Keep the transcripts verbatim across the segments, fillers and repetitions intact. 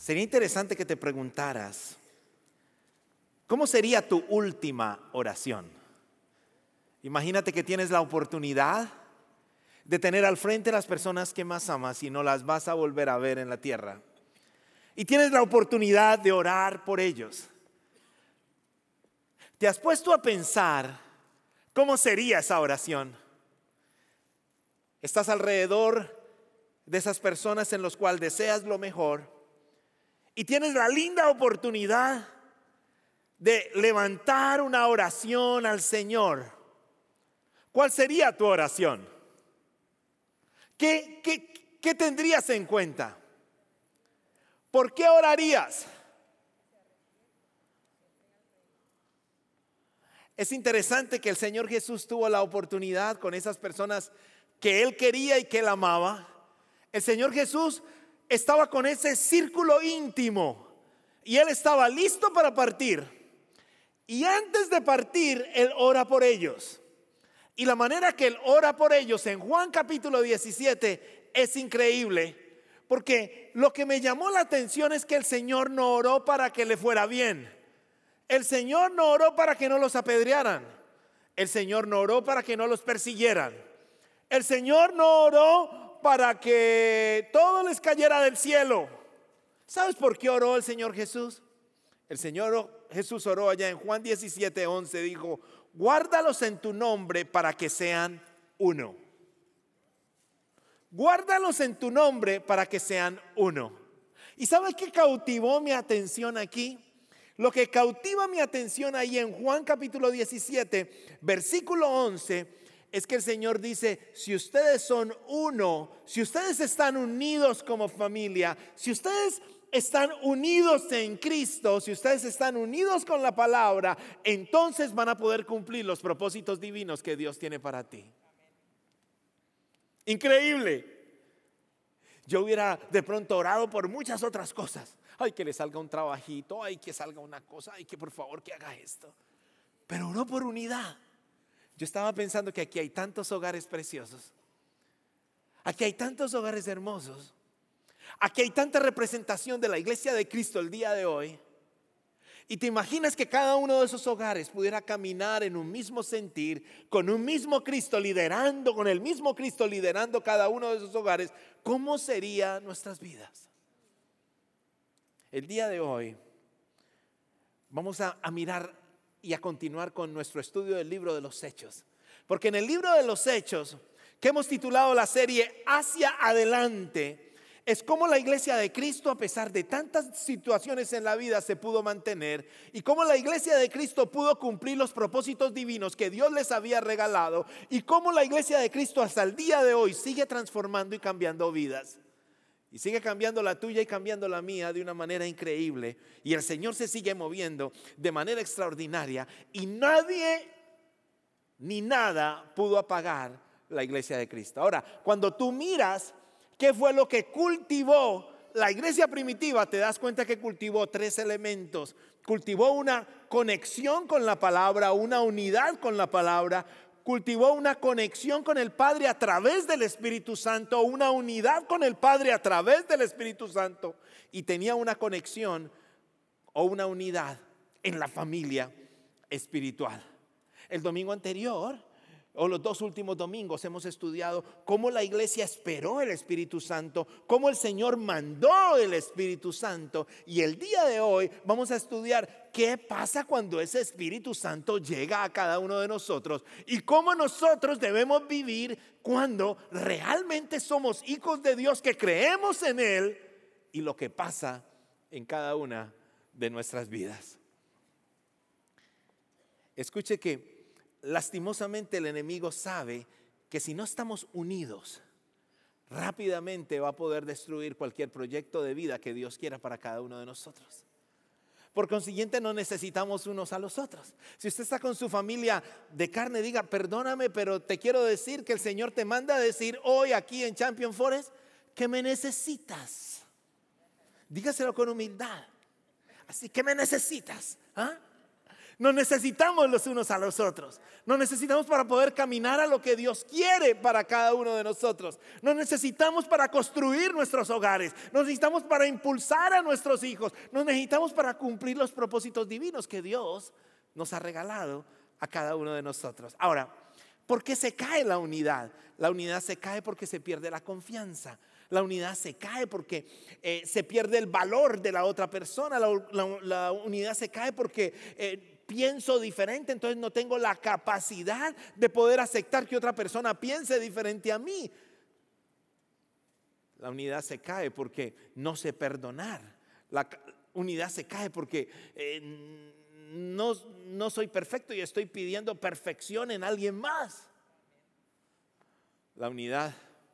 Sería interesante que te preguntaras, ¿cómo sería tu última oración? Imagínate que tienes la oportunidad de tener al frente a las personas que más amas y no las vas a volver a ver en la tierra. Y tienes la oportunidad de orar por ellos. ¿Te has puesto a pensar cómo sería esa oración? Estás alrededor de esas personas en las cuales deseas lo mejor y tienes la linda oportunidad de levantar una oración al Señor. ¿Cuál sería tu oración? ¿Qué, qué, qué tendrías en cuenta? ¿Por qué orarías? Es interesante que el Señor Jesús tuvo la oportunidad con esas personas que Él quería y que Él amaba. El Señor Jesús estaba con ese círculo íntimo y Él estaba listo para partir. Y antes de partir, Él ora por ellos. Y la manera que Él ora por ellos en Juan capítulo diecisiete es increíble. Porque lo que me llamó la atención es que el Señor no oró para que le fuera bien. El Señor no oró para que no los apedrearan. El Señor no oró para que no los persiguieran. El Señor no oró para que todo les cayera del cielo. ¿Sabes por qué oró el Señor Jesús? El Señor Jesús oró allá en Juan diecisiete once, dijo: guárdalos en tu nombre para que sean uno. Guárdalos en tu nombre para que sean uno. ¿Y sabes qué cautivó mi atención aquí? Lo que cautiva mi atención ahí en Juan capítulo diecisiete, versículo once, es que el Señor dice: si ustedes son uno, si ustedes están unidos como familia, si ustedes están unidos en Cristo, si ustedes están unidos con la palabra, entonces van a poder cumplir los propósitos divinos que Dios tiene para ti. Increíble. Yo hubiera de pronto orado por muchas otras cosas. Ay, que le salga un trabajito, ay, que salga una cosa, ay, que por favor que haga esto. Pero no por unidad. Yo estaba pensando que aquí hay tantos hogares preciosos. Aquí hay tantos hogares hermosos. Aquí hay tanta representación de la iglesia de Cristo el día de hoy. Y te imaginas que cada uno de esos hogares pudiera caminar en un mismo sentir, con un mismo Cristo liderando, con el mismo Cristo liderando cada uno de esos hogares. ¿Cómo serían nuestras vidas? El día de hoy vamos a, a mirar y a continuar con nuestro estudio del libro de los Hechos. Porque en el libro de los Hechos, que hemos titulado la serie Hacia Adelante, es como la iglesia de Cristo, a pesar de tantas situaciones en la vida, se pudo mantener, y cómo la iglesia de Cristo pudo cumplir los propósitos divinos que Dios les había regalado, y cómo la iglesia de Cristo hasta el día de hoy sigue transformando y cambiando vidas. Y sigue cambiando la tuya y cambiando la mía de una manera increíble. Y el Señor se sigue moviendo de manera extraordinaria, y nadie ni nada pudo apagar la iglesia de Cristo. Ahora, cuando tú miras ¿qué fue lo que cultivó la iglesia primitiva? Te das cuenta que cultivó tres elementos. Cultivó una conexión con la palabra, una unidad con la palabra. Cultivó una conexión con el Padre a través del Espíritu Santo, una unidad con el Padre a través del Espíritu Santo. Y tenía una conexión o una unidad en la familia espiritual. El domingo anterior, o los dos últimos domingos, hemos estudiado cómo la iglesia esperó el Espíritu Santo, cómo el Señor mandó el Espíritu Santo. Y el día de hoy vamos a estudiar qué pasa cuando ese Espíritu Santo llega a cada uno de nosotros y cómo nosotros debemos vivir cuando realmente somos hijos de Dios, que creemos en Él, y lo que pasa en cada una de nuestras vidas. Escuche que lastimosamente el enemigo sabe que si no estamos unidos, rápidamente va a poder destruir cualquier proyecto de vida que Dios quiera para cada uno de nosotros. Por consiguiente, no necesitamos unos a los otros. Si usted está con su familia de carne, diga: perdóname, pero te quiero decir que el Señor te manda a decir hoy aquí en Champion Forest que me necesitas. Dígaselo con humildad. Así que me necesitas, ¿ah? Nos necesitamos los unos a los otros. Nos necesitamos para poder caminar a lo que Dios quiere para cada uno de nosotros. Nos necesitamos para construir nuestros hogares. Nos necesitamos para impulsar a nuestros hijos. Nos necesitamos para cumplir los propósitos divinos que Dios nos ha regalado a cada uno de nosotros. Ahora, ¿por qué se cae la unidad? La unidad se cae porque se pierde la confianza. La unidad se cae porque eh, se pierde el valor de la otra persona. La, la, la unidad se cae porque eh, pienso diferente, entonces no tengo la capacidad de poder aceptar que otra persona piense diferente a mí. La unidad se cae porque no sé perdonar. La unidad se cae porque eh, no, no soy perfecto y estoy pidiendo perfección en alguien más. La unidad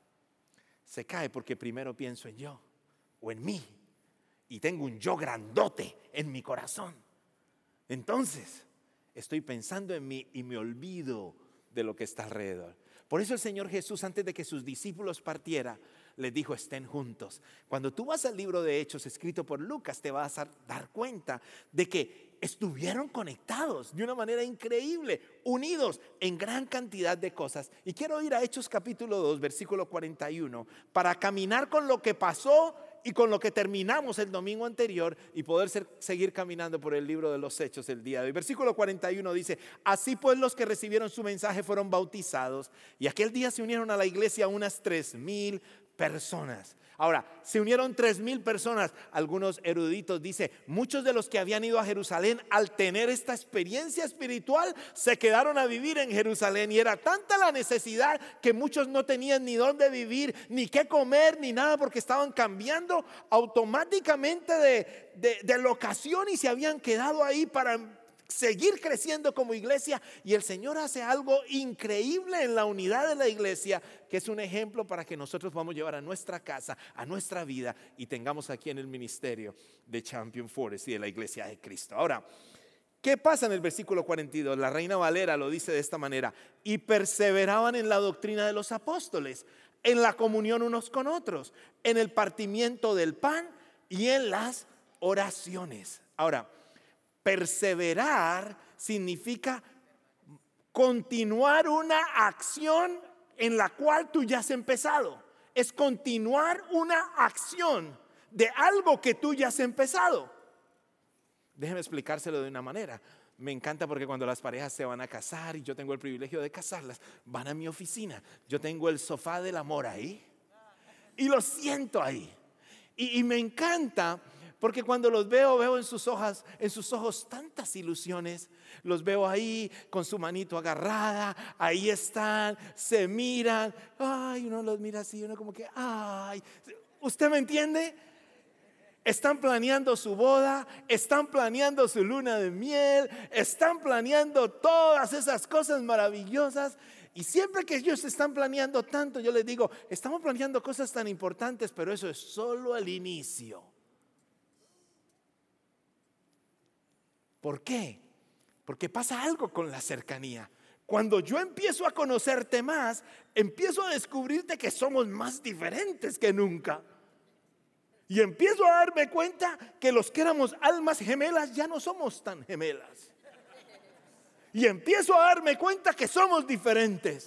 se cae porque primero pienso en yo o en mí y tengo un yo grandote en mi corazón. Entonces estoy pensando en mí y me olvido de lo que está alrededor. Por eso el Señor Jesús, antes de que sus discípulos partieran, les dijo: estén juntos. Cuando tú vas al libro de Hechos escrito por Lucas, te vas a dar cuenta de que estuvieron conectados de una manera increíble, unidos en gran cantidad de cosas. Y quiero ir a Hechos capítulo dos, versículo cuarenta y uno, para caminar con lo que pasó y con lo que terminamos el domingo anterior y poder ser, seguir caminando por el libro de los Hechos el día de hoy. Versículo cuarenta y uno dice: así pues los que recibieron su mensaje fueron bautizados, y aquel día se unieron a la iglesia unas tres mil personas. Ahora, se unieron tres mil personas. Algunos eruditos dicen: muchos de los que habían ido a Jerusalén, al tener esta experiencia espiritual, se quedaron a vivir en Jerusalén, y era tanta la necesidad que muchos no tenían ni dónde vivir, ni qué comer, ni nada, porque estaban cambiando automáticamente de, de, de locación y se habían quedado ahí para seguir creciendo como iglesia. Y el Señor hace algo increíble en la unidad de la iglesia, que es un ejemplo para que nosotros podamos llevar a nuestra casa, a nuestra vida, y tengamos aquí en el ministerio de Champion Forest y de la iglesia de Cristo. Ahora, ¿qué pasa en el versículo cuarenta y dos? La Reina Valera lo dice de esta manera: y perseveraban en la doctrina de los apóstoles, en la comunión unos con otros, en el partimiento del pan y en las oraciones. Ahora, perseverar significa continuar una acción en la cual tú ya has empezado. Es continuar una acción de algo que tú ya has empezado. Déjeme explicárselo de una manera. Me encanta porque cuando las parejas se van a casar, y yo tengo el privilegio de casarlas, van a mi oficina. Yo tengo el sofá del amor ahí y lo siento ahí. Y, y me encanta porque cuando los veo, veo en sus ojos, en sus ojos tantas ilusiones. Los veo ahí con su manito agarrada, ahí están, se miran. Ay, uno los mira así, uno como que, ay, ¿usted me entiende? Están planeando su boda, están planeando su luna de miel, están planeando todas esas cosas maravillosas. Y siempre que ellos están planeando tanto, yo les digo: estamos planeando cosas tan importantes, pero eso es solo el inicio. ¿Por qué? Porque pasa algo con la cercanía. Cuando yo empiezo a conocerte más, empiezo a descubrirte que somos más diferentes que nunca. Y empiezo a darme cuenta que los que éramos almas gemelas ya no somos tan gemelas. Y empiezo a darme cuenta que somos diferentes.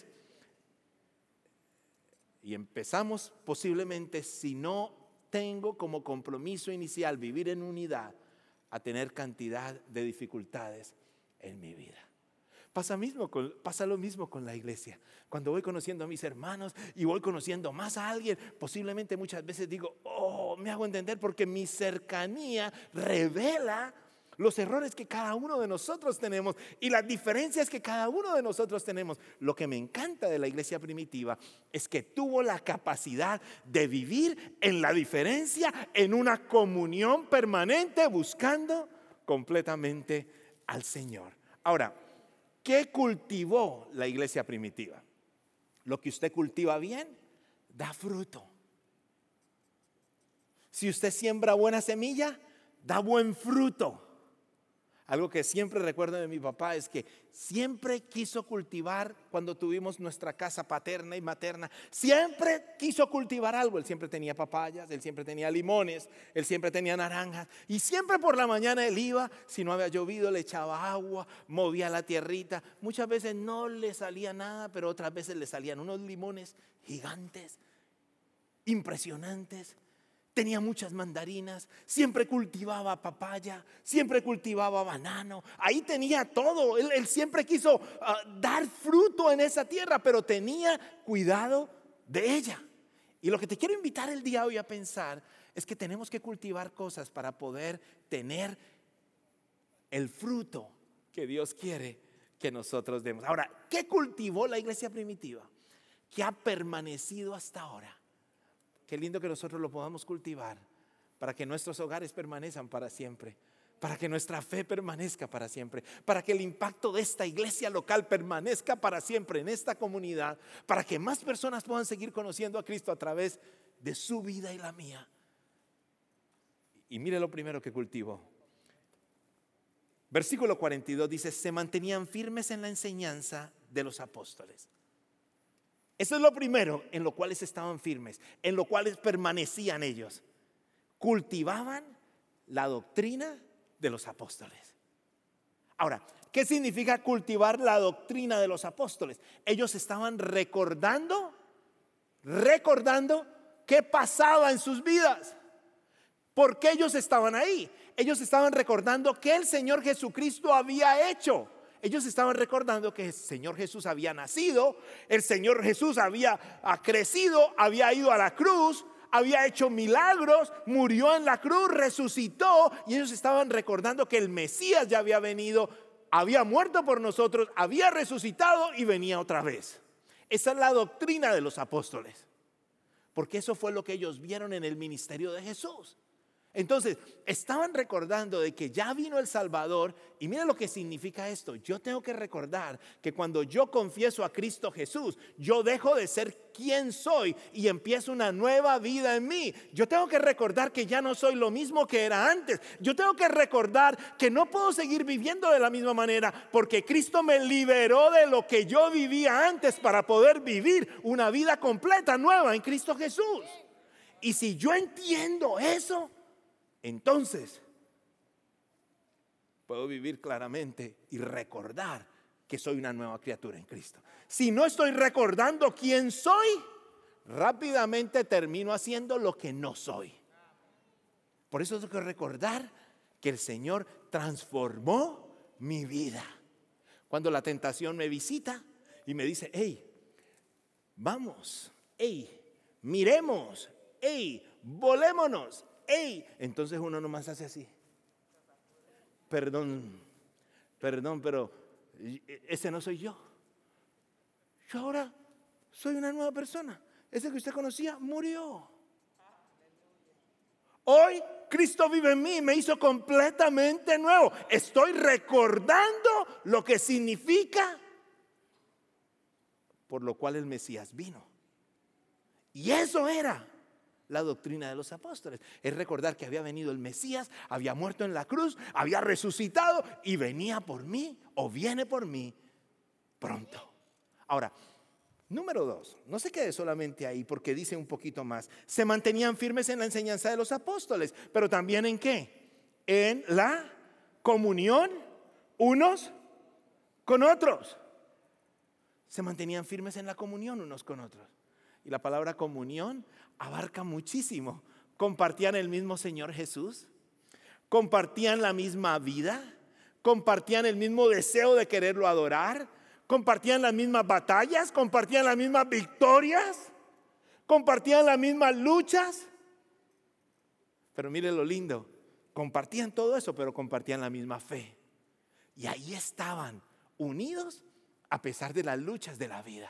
Y empezamos posiblemente, si no tengo como compromiso inicial vivir en unidad, a tener cantidad de dificultades en mi vida. Pasa, mismo con, pasa lo mismo con la iglesia. Cuando voy conociendo a mis hermanos y voy conociendo más a alguien, posiblemente muchas veces digo: oh, me hago entender, porque mi cercanía revela los errores que cada uno de nosotros tenemos y las diferencias que cada uno de nosotros tenemos. Lo que me encanta de la iglesia primitiva es que tuvo la capacidad de vivir en la diferencia, en una comunión permanente, buscando completamente al Señor. Ahora, ¿qué cultivó la iglesia primitiva? Lo que usted cultiva bien, da fruto. Si usted siembra buena semilla, da buen fruto. Algo que siempre recuerdo de mi papá es que siempre quiso cultivar, cuando tuvimos nuestra casa paterna y materna, siempre quiso cultivar algo. Él siempre tenía papayas, él siempre tenía limones, él siempre tenía naranjas. Y siempre por la mañana él iba, si no había llovido, le echaba agua, movía la tierrita. Muchas veces no le salía nada, pero otras veces le salían unos limones gigantes, impresionantes. Tenía muchas mandarinas, siempre cultivaba papaya, siempre cultivaba banano. Ahí tenía todo. Él, él siempre quiso uh, dar fruto en esa tierra, pero tenía cuidado de ella. Y lo que te quiero invitar el día de hoy a pensar es que tenemos que cultivar cosas para poder tener el fruto que Dios quiere que nosotros demos. Ahora, ¿qué cultivó la iglesia primitiva? ¿Qué ha permanecido hasta ahora? Qué lindo que nosotros lo podamos cultivar para que nuestros hogares permanezcan para siempre, para que nuestra fe permanezca para siempre, para que el impacto de esta iglesia local permanezca para siempre en esta comunidad, para que más personas puedan seguir conociendo a Cristo a través de su vida y la mía. Y mire lo primero que cultivó. Versículo cuarenta y dos dice: se mantenían firmes en la enseñanza de los apóstoles. Eso es lo primero en lo cual estaban firmes, en lo cual permanecían ellos. Cultivaban la doctrina de los apóstoles. Ahora, ¿qué significa cultivar la doctrina de los apóstoles? Ellos estaban recordando, recordando qué pasaba en sus vidas. ¿Por qué ellos estaban ahí? Ellos estaban recordando qué el Señor Jesucristo había hecho. Ellos estaban recordando que el Señor Jesús había nacido, el Señor Jesús había crecido, había ido a la cruz, había hecho milagros, murió en la cruz, resucitó, y ellos estaban recordando que el Mesías ya había venido, había muerto por nosotros, había resucitado y venía otra vez. Esa es la doctrina de los apóstoles, porque eso fue lo que ellos vieron en el ministerio de Jesús. Entonces, estaban recordando de que ya vino el Salvador. Y mira lo que significa esto. Yo tengo que recordar que cuando yo confieso a Cristo Jesús, yo dejo de ser quien soy y empiezo una nueva vida en mí. Yo tengo que recordar que ya no soy lo mismo que era antes. Yo tengo que recordar que no puedo seguir viviendo de la misma manera, porque Cristo me liberó de lo que yo vivía antes para poder vivir una vida completa, nueva en Cristo Jesús. Y si yo entiendo eso, entonces puedo vivir claramente y recordar que soy una nueva criatura en Cristo. Si no estoy recordando quién soy, rápidamente termino haciendo lo que no soy. Por eso tengo que recordar que el Señor transformó mi vida. Cuando la tentación me visita y me dice: hey, vamos, hey, miremos, hey, volémonos. ¡Ey! Entonces uno nomás hace así. Perdón, perdón, pero ese no soy yo. Yo ahora soy una nueva persona. Ese que usted conocía murió. Hoy Cristo vive en mí, me hizo completamente nuevo. Estoy recordando lo que significa por lo cual el Mesías vino. Y eso era la doctrina de los apóstoles. Es recordar que había venido el Mesías, había muerto en la cruz, había resucitado y venía por mí, o viene por mí pronto. Ahora, número dos, no se quede solamente ahí, porque dice un poquito más. Se mantenían firmes en la enseñanza de los apóstoles, pero también ¿en qué? En la comunión unos con otros. Se mantenían firmes en la comunión unos con otros. Y la palabra comunión abarca muchísimo. Compartían el mismo Señor Jesús, compartían la misma vida, compartían el mismo deseo de quererlo adorar, compartían las mismas batallas, compartían las mismas victorias, compartían las mismas luchas. Pero mire lo lindo, compartían todo eso, pero compartían la misma fe. Y ahí estaban, unidos a pesar de las luchas de la vida.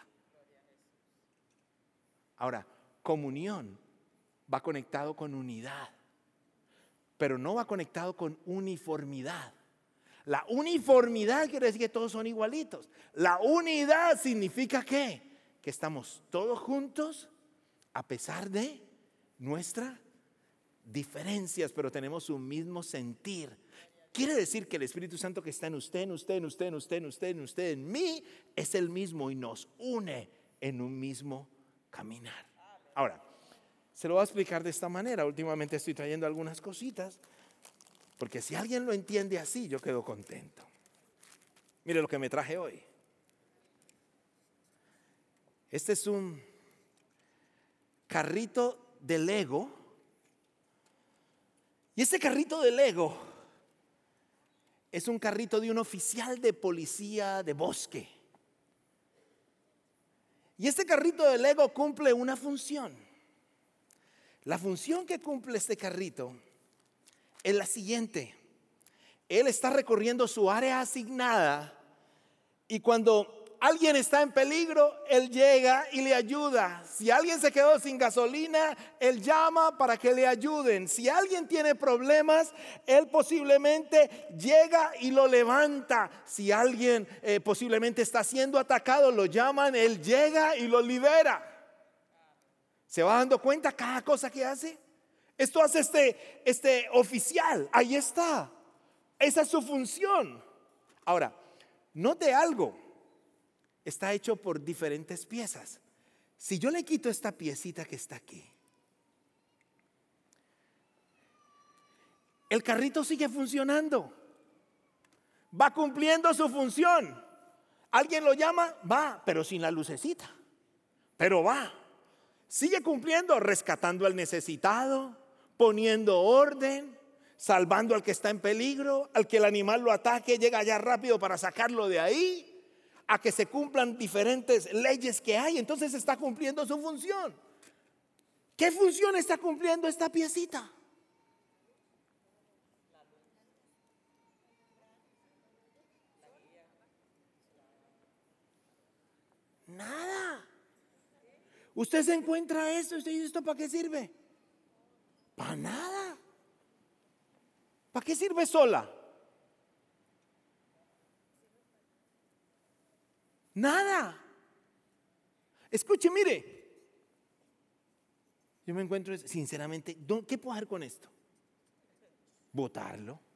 Ahora, comunión va conectado con unidad, pero no va conectado con uniformidad. La uniformidad quiere decir que todos son igualitos. La unidad significa ¿qué? Que estamos todos juntos a pesar de nuestras diferencias, pero tenemos un mismo sentir. Quiere decir que el Espíritu Santo que está en usted, en usted, en usted, en usted, en usted, en usted, en mí, es el mismo y nos une en un mismo caminar. Ahora, se lo voy a explicar de esta manera. Últimamente estoy trayendo algunas cositas, porque si alguien lo entiende así, yo quedo contento. Mire lo que me traje hoy. Este es un carrito de Lego. Y este carrito de Lego es un carrito de un oficial de policía de bosque. Y este carrito de Lego cumple una función. La función que cumple este carrito es la siguiente. Él está recorriendo su área asignada y cuando alguien está en peligro, él llega y le ayuda. Si alguien se quedó sin gasolina, él llama para que le ayuden. Si alguien tiene problemas, él posiblemente llega y lo levanta. Si alguien eh, posiblemente está siendo atacado, lo llaman, él llega y lo libera. ¿Se va dando cuenta cada cosa que hace? Esto hace este, este oficial. Ahí está. Esa es su función. Ahora, note algo. Está hecho por diferentes piezas. Si yo le quito esta piecita que está aquí, el carrito sigue funcionando. Va cumpliendo su función. Alguien lo llama, va, pero sin la lucecita. Pero va. Sigue cumpliendo, rescatando al necesitado, poniendo orden, salvando al que está en peligro, al que el animal lo ataque, llega allá rápido para sacarlo de ahí. A que se cumplan diferentes leyes que hay. Entonces está cumpliendo su función. ¿Qué función está cumpliendo esta piecita? Nada. Usted se encuentra esto y usted dice, ¿esto para qué sirve? Para nada. ¿Para qué sirve sola? Nada. Escuche, mire. Yo me encuentro, sinceramente, ¿qué puedo hacer con esto? Botarlo.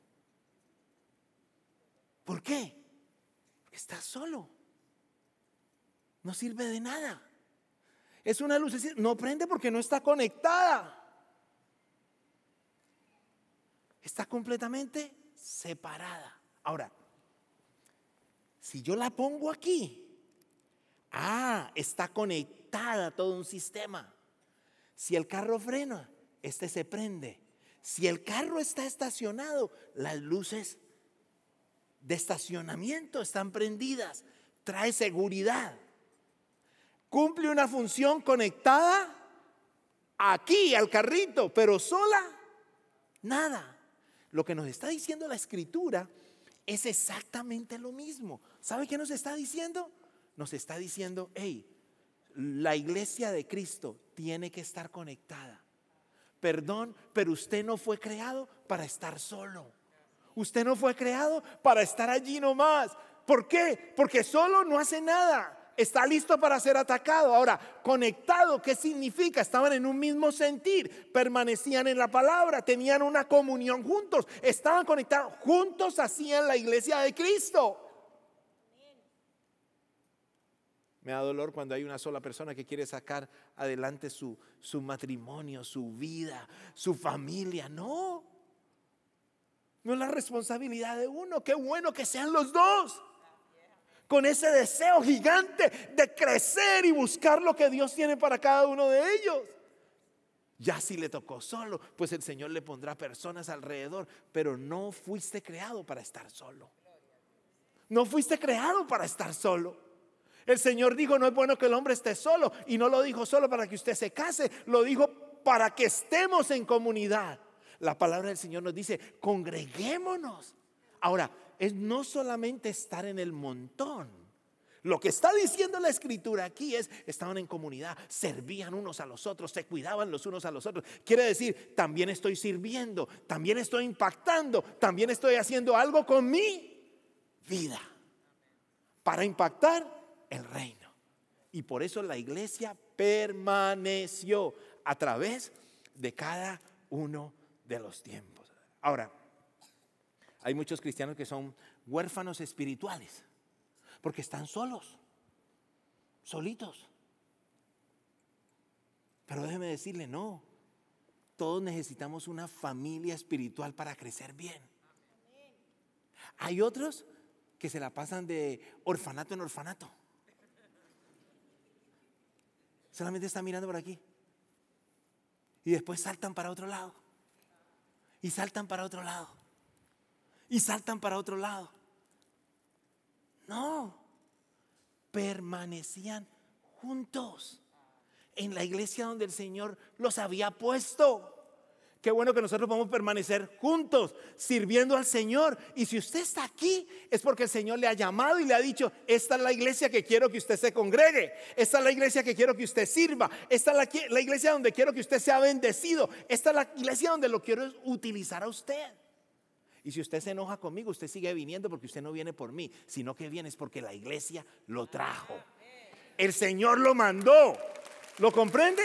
¿Por qué? Porque está solo. No sirve de nada. Es una lucecita, no prende porque no está conectada. Está completamente separada. Ahora, si yo la pongo aquí, ah, está conectada a todo un sistema. Si el carro frena, este se prende. Si el carro está estacionado, las luces de estacionamiento están prendidas. Trae seguridad. Cumple una función conectada aquí al carrito, pero sola, nada. Lo que nos está diciendo la Escritura es exactamente lo mismo. ¿Sabe qué nos está diciendo? Nos está diciendo, hey, la iglesia de Cristo tiene que estar conectada. Perdón, pero usted no fue creado para estar solo. Usted no fue creado para estar allí nomás. ¿Por qué? Porque solo no hace nada. Está listo para ser atacado. Ahora, conectado, ¿qué significa? Estaban en un mismo sentir, permanecían en la palabra, tenían una comunión juntos, estaban conectados, juntos hacían la iglesia de Cristo. Me da dolor cuando hay una sola persona que quiere sacar adelante su, su matrimonio, su vida, su familia. No, no es la responsabilidad de uno. Qué bueno que sean los dos, con ese deseo gigante de crecer y buscar lo que Dios tiene para cada uno de ellos. Ya si le tocó solo, pues el Señor le pondrá personas alrededor, pero no fuiste creado para estar solo. No fuiste creado para estar solo. El Señor dijo, no es bueno que el hombre esté solo, y no lo dijo solo para que usted se case, lo dijo para que estemos en comunidad. La palabra del Señor nos dice, congreguémonos. Ahora, es no solamente estar en el montón. Lo que está diciendo la Escritura aquí es, estaban en comunidad, servían unos a los otros, se cuidaban los unos a los otros. Quiere decir, también estoy sirviendo, también estoy impactando, también estoy haciendo algo con mi vida para impactar el reino. Y por eso la iglesia permaneció a través de cada uno de los tiempos. Ahora, Hay muchos cristianos que son huérfanos espirituales porque están solos, solitos. Pero déjeme decirle, no, todos necesitamos una familia espiritual para crecer bien. Hay otros que se la pasan de orfanato en orfanato. Solamente están mirando por aquí y después saltan para otro lado y saltan para otro lado y saltan para otro lado. No, permanecían juntos en la iglesia donde el Señor los había puesto. Qué bueno que nosotros podamos permanecer juntos, sirviendo al Señor. Y si usted está aquí, es porque el Señor le ha llamado y le ha dicho: esta es la iglesia que quiero que usted se congregue. Esta es la iglesia que quiero que usted sirva. Esta es la, la iglesia donde quiero que usted sea bendecido. Esta es la iglesia donde lo quiero utilizar a usted. Y si usted se enoja conmigo, usted sigue viniendo porque usted no viene por mí, sino que viene es porque la iglesia lo trajo. El Señor lo mandó. ¿Lo comprende?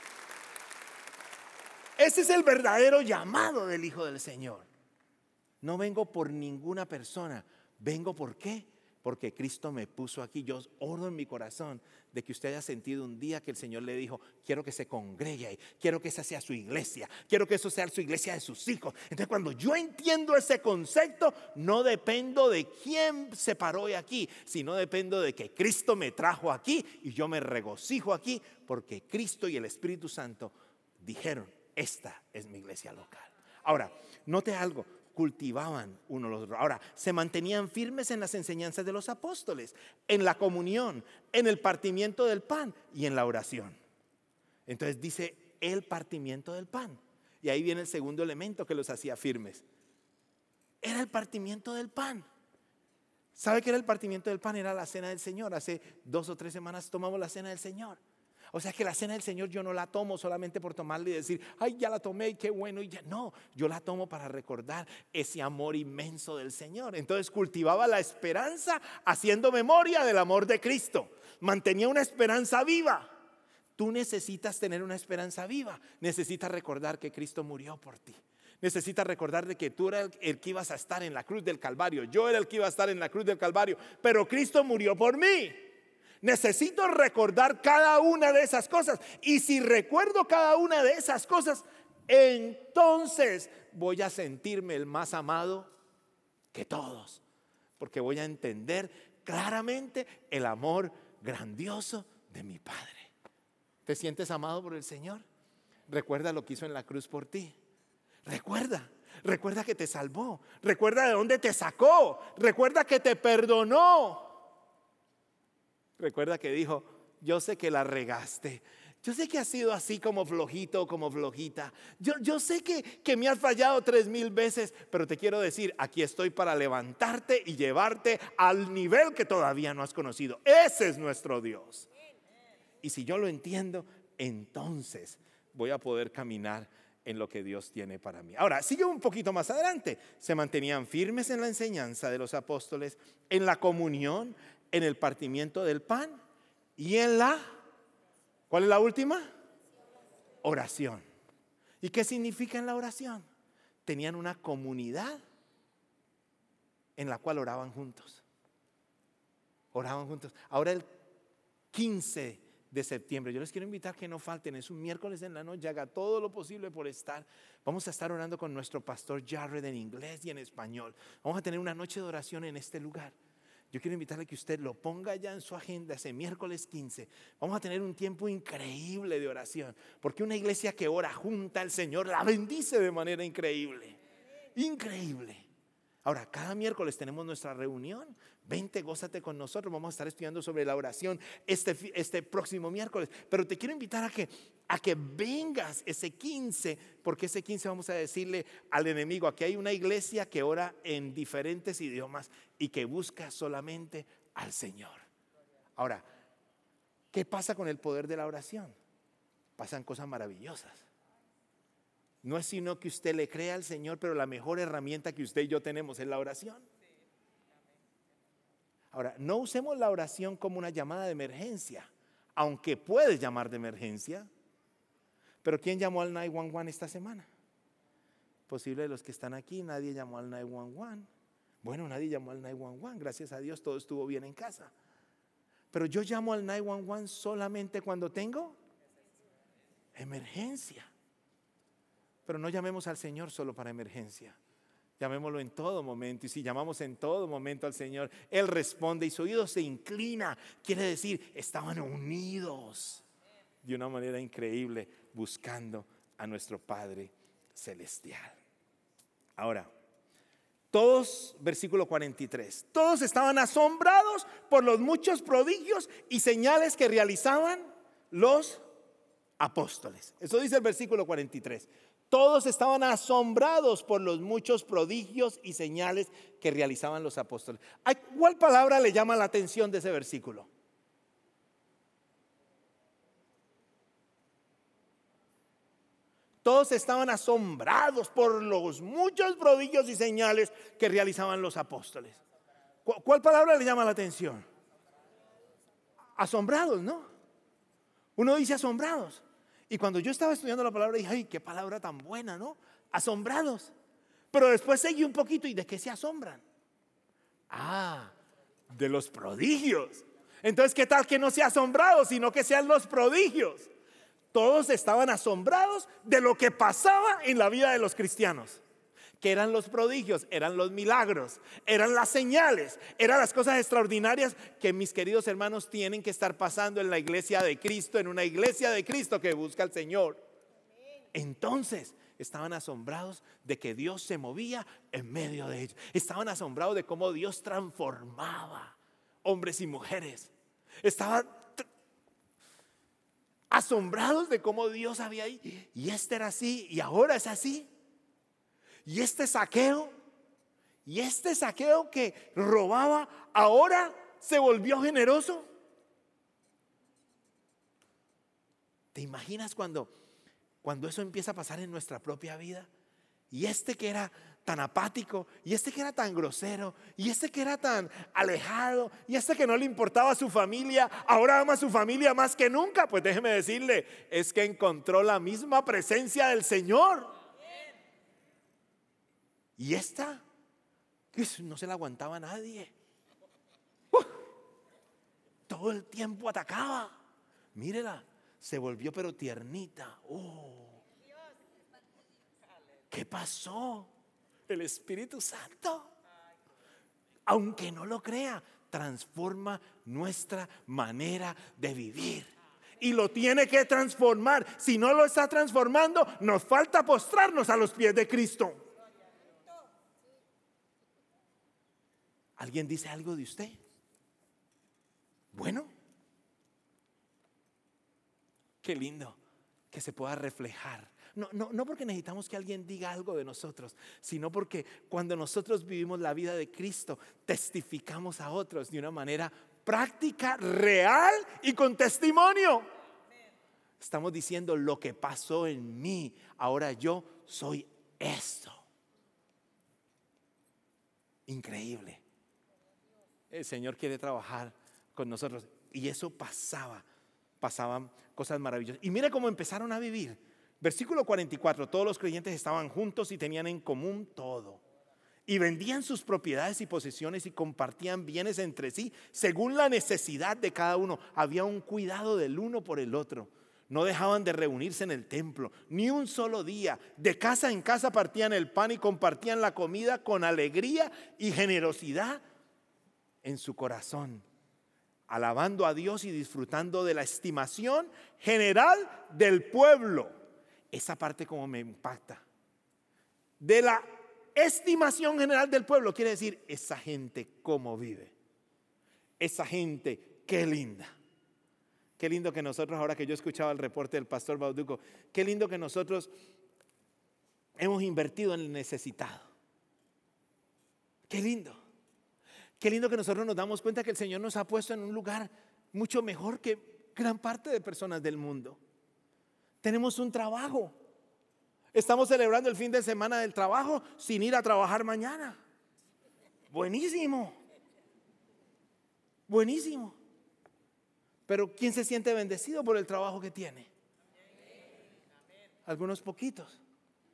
Ese es el verdadero llamado del Hijo del Señor. No vengo por ninguna persona. Vengo ¿por qué? Porque Cristo me puso aquí. Yo oro en mi corazón de que usted haya sentido un día que el Señor le dijo: quiero que se congregue ahí, quiero que esa sea su iglesia, quiero que eso sea su iglesia de sus hijos. Entonces, cuando yo entiendo ese concepto, no dependo de quién se paró hoy aquí, sino dependo de que Cristo me trajo aquí y yo me regocijo aquí porque Cristo y el Espíritu Santo dijeron: esta es mi iglesia local. Ahora, note algo. Cultivaban uno los otros. Ahora, se mantenían firmes en las enseñanzas de los apóstoles, en la comunión, en el partimiento del pan y en la oración. Entonces dice el partimiento del pan. Y ahí viene el segundo elemento que los hacía firmes. Era el partimiento del pan. ¿Sabe qué era el partimiento del pan? Era la cena del Señor. Hace dos o tres semanas tomamos la cena del Señor. O sea que la cena del Señor yo no la tomo solamente por tomarla y decir: ay, ya la tomé y qué bueno y ya. No, yo la tomo para recordar ese amor inmenso del Señor. Entonces cultivaba la esperanza haciendo memoria del amor de Cristo. Mantenía una esperanza viva. Tú necesitas tener una esperanza viva. Necesitas recordar que Cristo murió por ti. Necesitas recordar de que tú eras el, el que ibas a estar en la cruz del Calvario. Yo era el que iba a estar en la cruz del Calvario, pero Cristo murió por mí. Necesito recordar cada una de esas cosas. Y si recuerdo cada una de esas cosas, entonces voy a sentirme el más amado que todos. Porque voy a entender claramente el amor grandioso de mi Padre. ¿Te sientes amado por el Señor? Recuerda lo que hizo en la cruz por ti. Recuerda. Recuerda que te salvó. Recuerda de dónde te sacó. Recuerda que te perdonó. Recuerda que dijo: yo sé que la regaste. Yo sé que has sido así como flojito o como flojita. Yo, yo sé que, que me has fallado tres mil veces, pero te quiero decir, aquí estoy para levantarte y llevarte al nivel que todavía no has conocido. Ese es nuestro Dios. Y si yo lo entiendo, entonces voy a poder caminar en lo que Dios tiene para mí. Ahora, sigue un poquito más adelante. Se mantenían firmes en la enseñanza de los apóstoles, en la comunión, en el partimiento del pan y en la, ¿cuál es la última? Oración. ¿Y qué significa en la oración? Tenían una comunidad en la cual oraban juntos. Oraban juntos. Ahora el quince de septiembre, yo les quiero invitar que no falten. Es un miércoles en la noche. Haga todo lo posible por estar. Vamos a estar orando con nuestro pastor Jared en inglés y en español. Vamos a tener una noche de oración en este lugar. Yo quiero invitarle que usted lo ponga ya en su agenda ese miércoles quince. Vamos a tener un tiempo increíble de oración, porque una iglesia que ora junta al Señor la bendice de manera increíble. Increíble. Ahora, cada miércoles tenemos nuestra reunión. Vente, gózate con nosotros. Vamos a estar estudiando sobre la oración este, este próximo miércoles. Pero te quiero invitar a que, a que vengas ese quince, porque ese quince vamos a decirle al enemigo: aquí hay una iglesia que ora en diferentes idiomas y que busca solamente al Señor. Ahora, ¿qué pasa con el poder de la oración? Pasan cosas maravillosas. No es sino que usted le crea al Señor, pero la mejor herramienta que usted y yo tenemos es la oración. Ahora, no usemos la oración como una llamada de emergencia, aunque puedes llamar de emergencia. Pero ¿quién llamó al nueve uno uno esta semana? Posible de los que están aquí, nadie llamó al nueve uno uno. Bueno, nadie llamó al nueve uno uno, gracias a Dios todo estuvo bien en casa. Pero yo llamo al nueve uno uno solamente cuando tengo emergencia. Pero no llamemos al Señor solo para emergencia. Llamémoslo en todo momento. Y si llamamos en todo momento al Señor, Él responde y su oído se inclina. Quiere decir, estaban unidos de una manera increíble buscando a nuestro Padre Celestial. Ahora, todos, versículo cuarenta y tres, todos estaban asombrados por los muchos prodigios y señales que realizaban los apóstoles. Eso dice el versículo cuarenta y tres. Todos estaban asombrados por los muchos prodigios y señales que realizaban los apóstoles. ¿Cuál palabra le llama la atención de ese versículo? Todos estaban asombrados por los muchos prodigios y señales que realizaban los apóstoles. ¿Cuál palabra le llama la atención? Asombrados, ¿no? Uno dice asombrados. Y cuando yo estaba estudiando la palabra dije, ay, qué palabra tan buena, ¿no? Asombrados. Pero después seguí un poquito, ¿y de qué se asombran? Ah, de los prodigios. Entonces, ¿qué tal que no sea asombrados, sino que sean los prodigios? Todos estaban asombrados de lo que pasaba en la vida de los cristianos. ¿Qué eran los prodigios? Eran los milagros, eran las señales, eran las cosas extraordinarias que mis queridos hermanos tienen que estar pasando en la iglesia de Cristo, en una iglesia de Cristo que busca al Señor. Entonces estaban asombrados de que Dios se movía en medio de ellos. Estaban asombrados de cómo Dios transformaba hombres y mujeres. Estaban asombrados de cómo Dios había ahí. Y este era así y ahora es así. Y este saqueo, y este saqueo que robaba, ahora se volvió generoso. ¿Te imaginas cuando, cuando eso empieza a pasar en nuestra propia vida? Y este que era tan apático, y este que era tan grosero, y este que era tan alejado, y este que no le importaba a su familia, ahora ama a su familia más que nunca. Pues déjeme decirle, es que encontró la misma presencia del Señor. Y esta, no se la aguantaba a nadie. Uh, todo el tiempo atacaba. Mírela, se volvió pero tiernita. Oh, ¿qué pasó? El Espíritu Santo, aunque no lo crea, transforma nuestra manera de vivir. Y lo tiene que transformar. Si no lo está transformando, nos falta postrarnos a los pies de Cristo. ¿Alguien dice algo de usted? Bueno, qué lindo que se pueda reflejar. No, no, no porque necesitamos que alguien diga algo de nosotros, sino porque cuando nosotros vivimos la vida de Cristo, testificamos a otros de una manera práctica, real y con testimonio. Estamos diciendo lo que pasó en mí, ahora yo soy esto. Increíble. El Señor quiere trabajar con nosotros. Y eso pasaba, pasaban cosas maravillosas. Y mire cómo empezaron a vivir. Versículo cuarenta y cuatro, todos los creyentes estaban juntos y tenían en común todo. Y vendían sus propiedades y posesiones y compartían bienes entre sí, según la necesidad de cada uno. Había un cuidado del uno por el otro. No dejaban de reunirse en el templo, ni un solo día. De casa en casa partían el pan y compartían la comida con alegría y generosidad en su corazón, alabando a Dios y disfrutando de la estimación general del pueblo. Esa parte como me impacta. De la estimación general del pueblo, quiere decir, esa gente cómo vive. Esa gente, qué linda. Qué lindo que nosotros, ahora que yo escuchaba el reporte del pastor Bauduco, qué lindo que nosotros hemos invertido en el necesitado. Qué lindo. Qué lindo que nosotros nos damos cuenta que el Señor nos ha puesto en un lugar mucho mejor que gran parte de personas del mundo. Tenemos un trabajo. Estamos celebrando el fin de semana del trabajo sin ir a trabajar mañana. Buenísimo. Buenísimo. Pero ¿quién se siente bendecido por el trabajo que tiene? Algunos poquitos.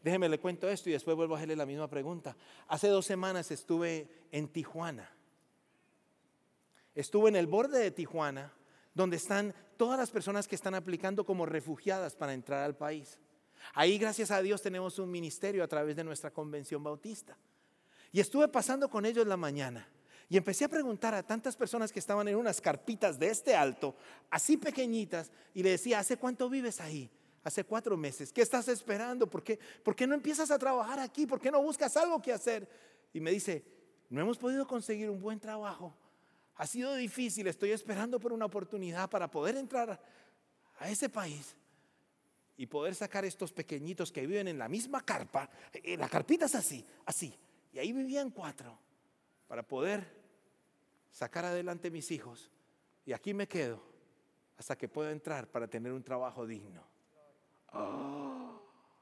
Déjeme le cuento esto y después vuelvo a hacerle la misma pregunta. Hace dos semanas estuve en Tijuana. Estuve en el borde de Tijuana, donde están todas las personas que están aplicando como refugiadas para entrar al país. Ahí, gracias a Dios, tenemos un ministerio a través de nuestra convención bautista. Y estuve pasando con ellos la mañana y empecé a preguntar a tantas personas que estaban en unas carpitas de este alto, así pequeñitas, y le decía, ¿hace cuánto vives ahí? Hace cuatro meses. ¿Qué estás esperando? ¿Por qué, ¿Por qué no empiezas a trabajar aquí? ¿Por qué no buscas algo que hacer? Y me dice, no hemos podido conseguir un buen trabajo. Ha sido difícil, estoy esperando por una oportunidad para poder entrar a ese país y poder sacar estos pequeñitos que viven en la misma carpa. La carpita es así, así. Y ahí vivían cuatro para poder sacar adelante mis hijos. Y aquí me quedo hasta que pueda entrar para tener un trabajo digno. Oh.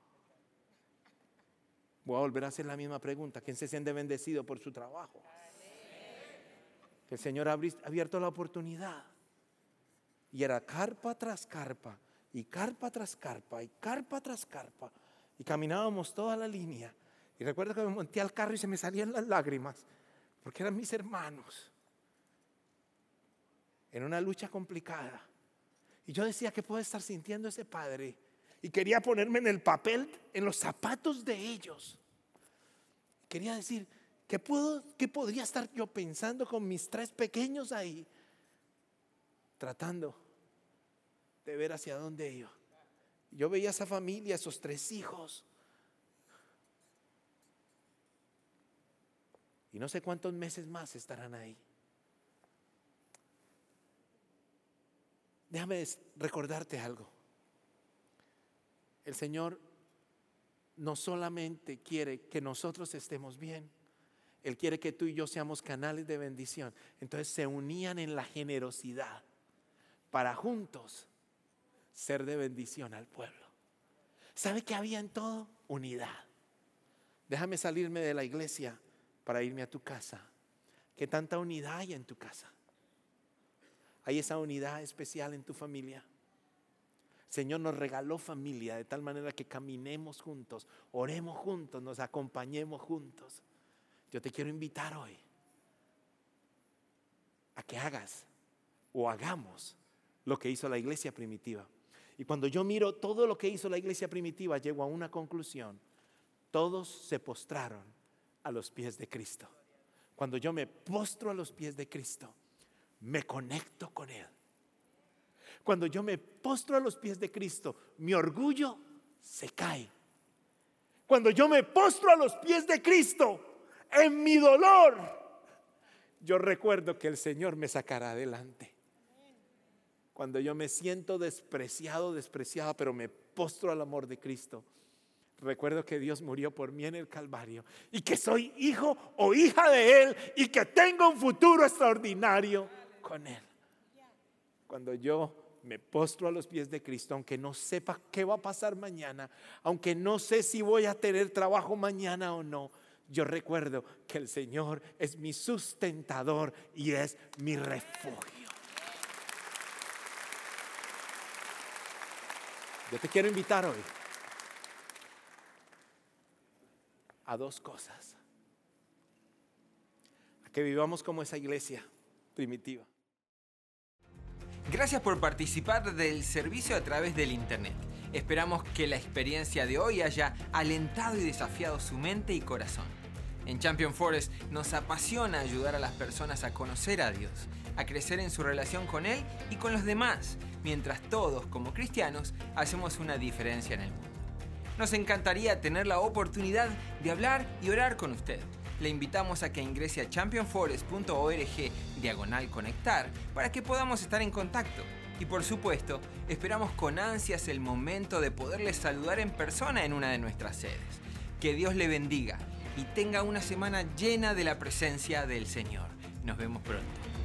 Voy a volver a hacer la misma pregunta. ¿Quién se siente bendecido por su trabajo? Que el Señor ha abierto la oportunidad. Y era carpa tras carpa, y carpa tras carpa, y carpa tras carpa. Y caminábamos toda la línea. Y recuerdo que me monté al carro y se me salían las lágrimas, porque eran mis hermanos. En una lucha complicada. Y yo decía, ¿qué puede estar sintiendo ese padre? Y quería ponerme en el papel, en los zapatos de ellos. Quería decir, ¿qué, puedo, ¿qué podría estar yo pensando con mis tres pequeños ahí? Tratando de ver hacia dónde iba. Yo veía a esa familia, esos tres hijos. Y no sé cuántos meses más estarán ahí. Déjame recordarte algo. El Señor no solamente quiere que nosotros estemos bien, Él quiere que tú y yo seamos canales de bendición. Entonces se unían en la generosidad para juntos ser de bendición al pueblo. ¿Sabe qué había en todo? Unidad. Déjame salirme de la iglesia para irme a tu casa. ¿Qué tanta unidad hay en tu casa? ¿Hay esa unidad especial en tu familia? El Señor nos regaló familia de tal manera que caminemos juntos, oremos juntos, nos acompañemos juntos. Yo te quiero invitar hoy a que hagas o hagamos lo que hizo la iglesia primitiva. Y cuando yo miro todo lo que hizo la iglesia primitiva, llego a una conclusión. Todos se postraron a los pies de Cristo. Cuando yo me postro a los pies de Cristo, me conecto con Él. Cuando yo me postro a los pies de Cristo, mi orgullo se cae. Cuando yo me postro a los pies de Cristo, en mi dolor, yo recuerdo que el Señor me sacará adelante. Cuando yo me siento despreciado, despreciada, pero me postro al amor de Cristo, recuerdo que Dios murió por mí en el Calvario y que soy hijo o hija de Él y que tengo un futuro extraordinario con Él. Cuando yo me postro a los pies de Cristo, aunque no sepa qué va a pasar mañana, aunque no sé si voy a tener trabajo mañana o no, yo recuerdo que el Señor es mi sustentador y es mi refugio. Yo te quiero invitar hoy a dos cosas: a que vivamos como esa iglesia primitiva. Gracias por participar del servicio a través del internet. Esperamos que la experiencia de hoy haya alentado y desafiado su mente y corazón. En Champion Forest nos apasiona ayudar a las personas a conocer a Dios, a crecer en su relación con Él y con los demás, mientras todos, como cristianos, hacemos una diferencia en el mundo. Nos encantaría tener la oportunidad de hablar y orar con usted. Le invitamos a que ingrese a champion forest punto org diagonal conectar para que podamos estar en contacto. Y por supuesto, esperamos con ansias el momento de poderle saludar en persona en una de nuestras sedes. Que Dios le bendiga y tenga una semana llena de la presencia del Señor. Nos vemos pronto.